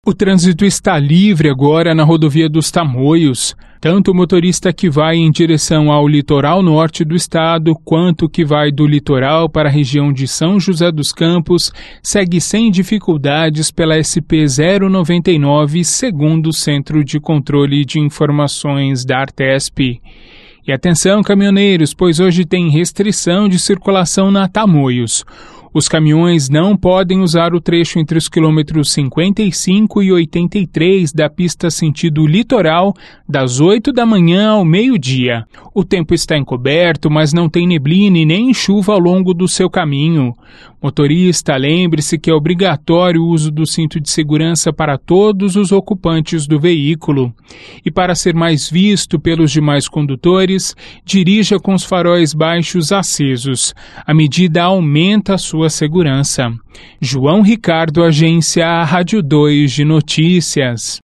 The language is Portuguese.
O trânsito está livre agora na rodovia dos Tamoios. Tanto o motorista que vai em direção ao litoral norte do estado, quanto o que vai do litoral para a região de São José dos Campos, segue sem dificuldades pela SP-099, segundo o Centro de Controle de Informações da Artesp. E atenção, caminhoneiros, pois hoje tem restrição de circulação na Tamoios. Os caminhões não podem usar o trecho entre os quilômetros 55 e 83 da pista sentido litoral, das 8 da manhã ao meio-dia. O tempo está encoberto, mas não tem neblina e nem chuva ao longo do seu caminho. Motorista, lembre-se que é obrigatório o uso do cinto de segurança para todos os ocupantes do veículo. E para ser mais visto pelos demais condutores, dirija com os faróis baixos acesos. A medida aumenta a sua segurança. João Ricardo, Agência Rádio 2 de Notícias.